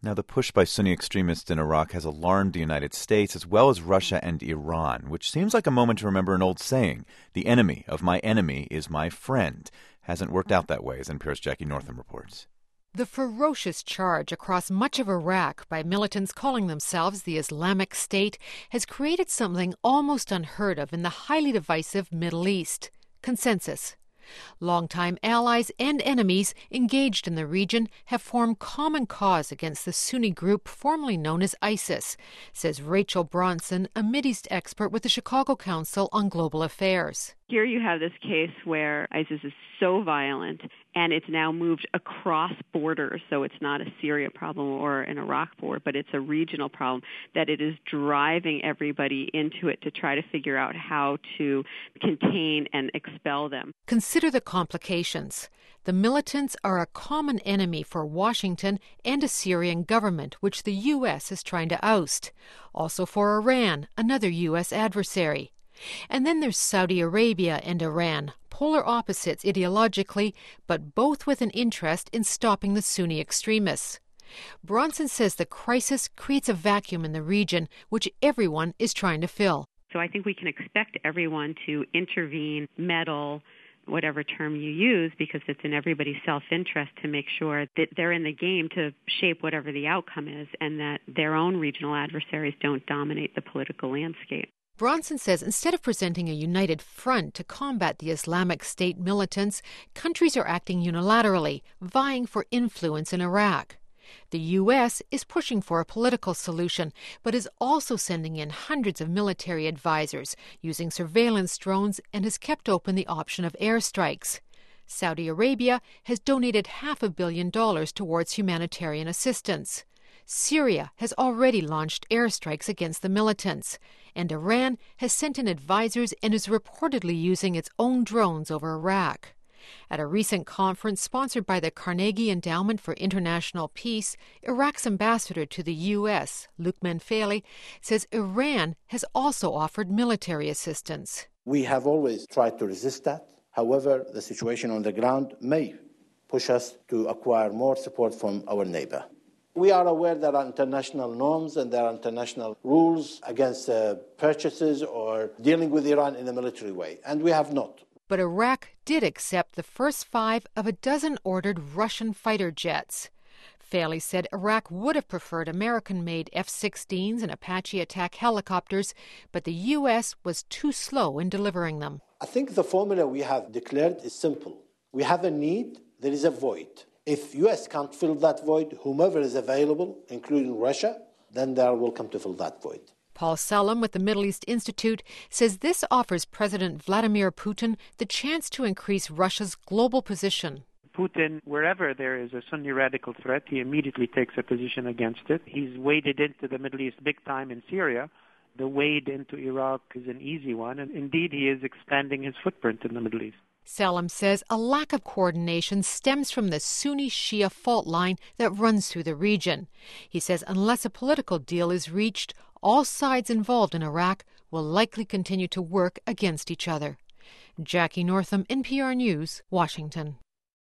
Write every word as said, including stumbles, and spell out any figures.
Now, the push by Sunni extremists in Iraq has alarmed the United States as well as Russia and Iran, which seems like a moment to remember an old saying, the enemy of my enemy is my friend. Hasn't worked out that way, as N P R's Jackie Northam reports. The ferocious charge across much of Iraq by militants calling themselves the Islamic State has created something almost unheard of in the highly divisive Middle East: consensus. Longtime allies and enemies engaged in the region have formed common cause against the Sunni group formerly known as ISIS, says Rachel Bronson, a Mideast expert with the Chicago Council on Global Affairs. Here you have this case where ISIS is so violent and it's now moved across borders, so it's not a Syria problem or an Iraq war, but it's a regional problem, that it is driving everybody into it to try to figure out how to contain and expel them. Consider the complications. The militants are a common enemy for Washington and a Syrian government, which the U S is trying to oust. Also for Iran, another U S adversary. And then there's Saudi Arabia and Iran, polar opposites ideologically, but both with an interest in stopping the Sunni extremists. Bronson says the crisis creates a vacuum in the region, which everyone is trying to fill. So I think we can expect everyone to intervene, meddle, whatever term you use, because it's in everybody's self-interest to make sure that they're in the game to shape whatever the outcome is and that their own regional adversaries don't dominate the political landscape. Bronson says instead of presenting a united front to combat the Islamic State militants, countries are acting unilaterally, vying for influence in Iraq. The U S is pushing for a political solution, but is also sending in hundreds of military advisors, using surveillance drones, and has kept open the option of airstrikes. Saudi Arabia has donated half a billion dollars towards humanitarian assistance. Syria has already launched airstrikes against the militants, and Iran has sent in advisors and is reportedly using its own drones over Iraq. At a recent conference sponsored by the Carnegie Endowment for International Peace, Iraq's ambassador to the U S, Luc Menfeli, says Iran has also offered military assistance. We have always tried to resist that. However, the situation on the ground may push us to acquire more support from our neighbor. We are aware there are international norms and there are international rules against uh, purchases or dealing with Iran in a military way, and we have not. But Iraq did accept the first five of a dozen ordered Russian fighter jets. Faley said Iraq would have preferred American-made F sixteens and Apache attack helicopters, but the U S was too slow in delivering them. I think the formula we have declared is simple. We have a need, there is a void. If the U S can't fill that void, whomever is available, including Russia, then they are welcome to fill that void. Paul Salam with the Middle East Institute says this offers President Vladimir Putin the chance to increase Russia's global position. Putin, wherever there is a Sunni radical threat, he immediately takes a position against it. He's waded into the Middle East big time in Syria. The wade into Iraq is an easy one, and indeed he is expanding his footprint in the Middle East. Salam says a lack of coordination stems from the Sunni-Shia fault line that runs through the region. He says unless a political deal is reached, all sides involved in Iraq will likely continue to work against each other. Jackie Northam, N P R News, Washington.